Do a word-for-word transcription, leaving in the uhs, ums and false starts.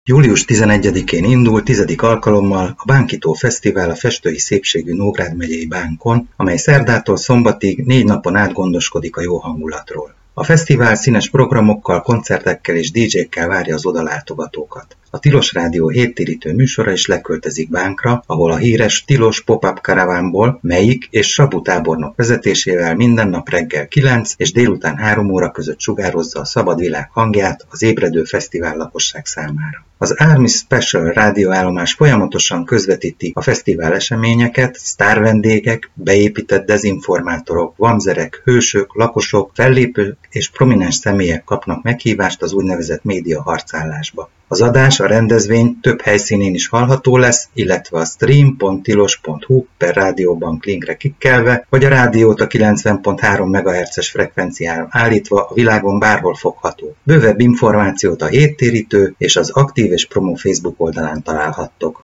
július tizenegyedikén indul tizedik alkalommal a Bánkító Fesztivál a festői szépségű Nógrád megyei Bánkon, amely szerdától szombatig négy napon át gondoskodik a jó hangulatról. A fesztivál színes programokkal, koncertekkel és dé dzsékkel várja az odalátogatókat. A Tilos Rádió héttérítő műsora is leköltözik Bánkra, ahol a híres Tilos Pop-up karavánból Melyik és Sabu tábornok vezetésével minden nap reggel kilenc és délután három óra között sugározza a szabad világ hangját az ébredő fesztivál lakosság számára. Az Army Special rádióállomás folyamatosan közvetíti a fesztivál eseményeket, sztárvendégek, beépített dezinformátorok, vamzerek, hősök, lakosok, fellépők és prominens személyek kapnak meghívást az úgynevezett média harcállásba. Az adás, a rendezvény több helyszínén is hallható lesz, illetve a stream pont tilos pont hu per rádióbank linkre klikkelve, vagy a rádiót a kilencven pont három megahertzes frekvenciára állítva a világon bárhol fogható. Bővebb információt a héttérítő és az Aktív és Promo Facebook oldalán találhattok.